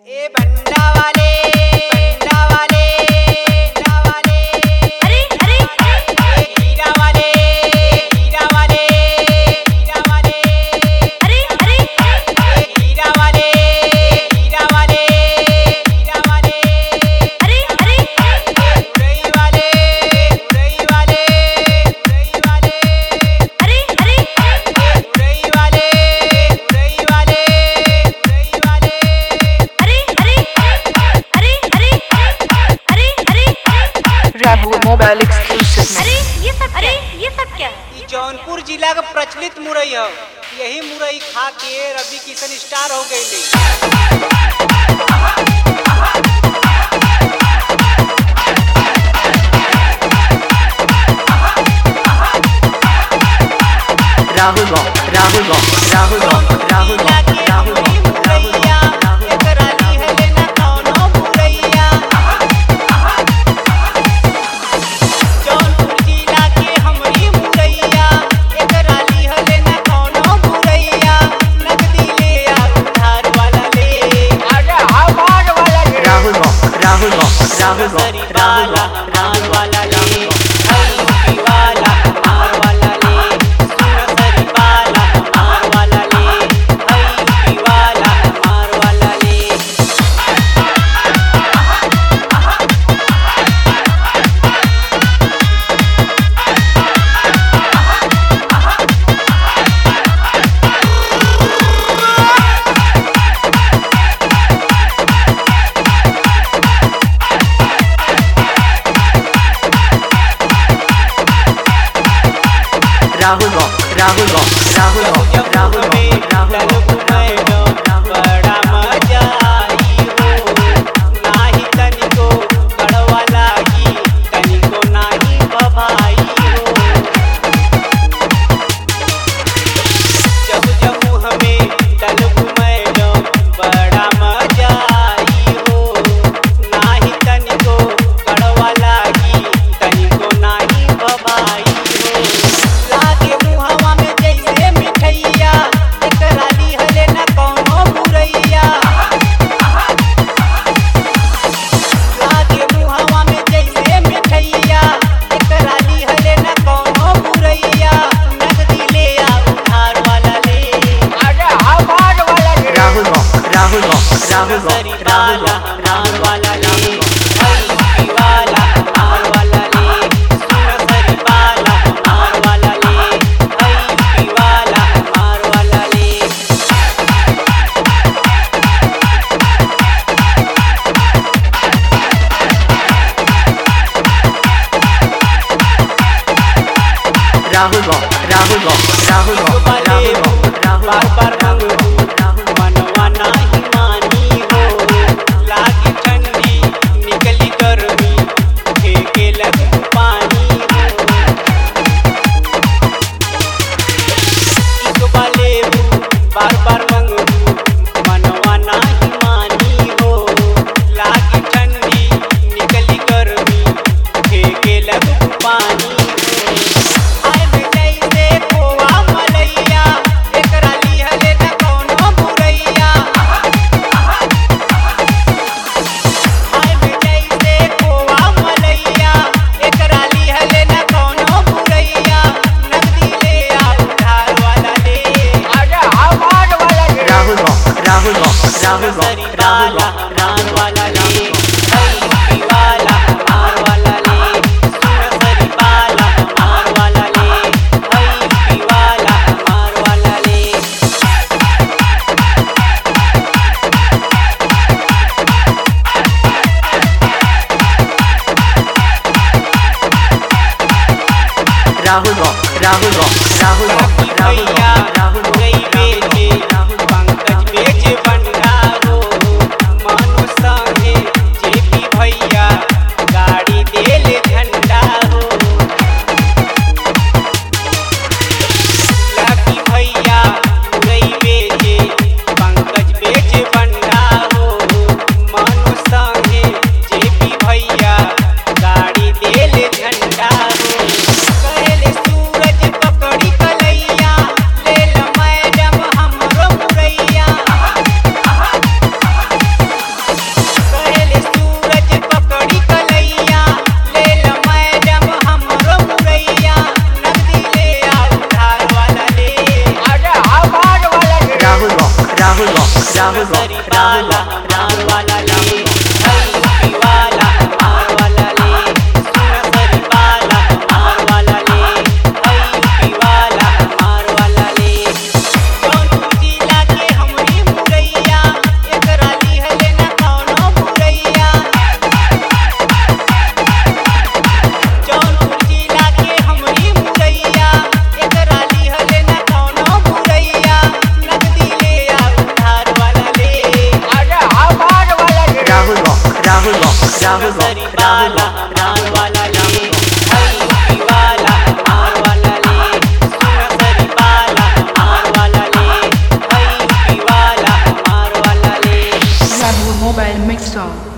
ए बंडा वाले बंडा वाले बंडा वाले अरे अरे ए हीरा वाले हीरा वाले हीरा वाले अरे अरे ए हीरा वाले हीरा वाले हीरा वाले अरे अरे मुरई वाले मुरई वाले मुरई वाले अरे अरे मुरई वाले मुरई वाले मुरई वाले अरे अरे अरे अरे अरे अरे Rabu Mobile exclusive. अरे ये सब क्या है? ई जौनपुर जिला का प्रचलित मुरई है। यही मुरई खा के रवि किशन स्टार हो गई। Rahul Rock, Rahul Rock, Rahul Rock, Rahul Rock, Rahul Rock, Rahul Rock, Rahul Rock. Rahul Rock, Rahul Rock, Rahul Rock, Rahul Rock, Rahul Rock, Rahul Rock. Rahul Rock, Rahul Rock, Rahul Rock, Rahul Rock, Rahul Rock, Rahul Rock, Rahul Rock. बड़ा मजा आई हो नाही तनिको कड़वा लागी तनिको नाही बभाई हो जब जब हमें दल घुमैलो बड़ा मजा आई हो नाही तनिको कड़वा लागी तनिको नाही बभाई हो लागे मुहवा में जैसे मिठैया एकरा लिहले न कौनो मुरैया लागे मुहवा में जैसे मिठैया एकरा लिहले न कौनो मुरैया नगदी ले आ उधार वाला ले Rahul Rock, Rahul Rock, Rahul Rock, सरी Rahul वाला Rock, रान Rahul Rock, वाला ले Rahul Rock. हरी वाला हार वाला ले सुन सरी वाला हार वाला ले हरी वाला हार वाला ले Rahul Rock, Rahul Rock, Rahul Rock, Rahul Rock, Rahul बार Rock, बार Rahul Rock, Rahul Rock. मनवा नाही मानी हो लागी ठंडी निकली गर्मी फेंके लग पानी हो एक बालेबू बार बार मंगू मनवा नाही मानी हो लागी ठंडी निकली गर्मी फेंके लग पानी हो आए में जैसे खोआ मलैया एकरा लिहले न कौनो मुरैया आए में जैसे खोआ मलैया एकरा लिहले न कौनो मुरैया नगदी ले आ उधार वाला ले Rahul Rock, Rahul Rock, Rahul Rock, सरी Rahul वाला Rock, रान Rahul वाला Rock, ले Rahul Rock. हरी वाला हार वाला ले सुन सरी वाला हार वाला ले हरी वाला हार वाला ले Rahul Rock, Rahul Rock, Rahul Rock, Rahul भैया Rock, Rahul Rock, मुरई Rahul बेचे Rock, Rahul Rock. पंकज बेचे भंडारो मानो संगे जेपी भैया गाड़ी देले झंडा हो लाकी भैया मुरई बेचे पंकज बेचे भंडारो मानो संगे जेपी भैया गाड़ी देले झंडा हो कहले सूरज पकड़ी कलैया Rahul Rock, Rahul Rock, मार वाला ले यूपी वाला मार वाला ले सरी वाला मार वाला ले यूपी वाला मार वाला ले जौनपुर जिला के हमरी मुरैया एकरा लिहले ना कौनो मुरैया जौनपुर जिला के हमरी मुरैया एकरा लिहले ना कौनो मुरैया नगदी ले आ उधार वाला ले Rahul Rock, Rahul Rock, Rahul Rock, सरी Rahul वाला Rock, मार वाला ले यूपी वाला मार वाला ले सरी वाला मार वाला ले यूपी वाला मार वाला ले Rahul Mobile Mixer.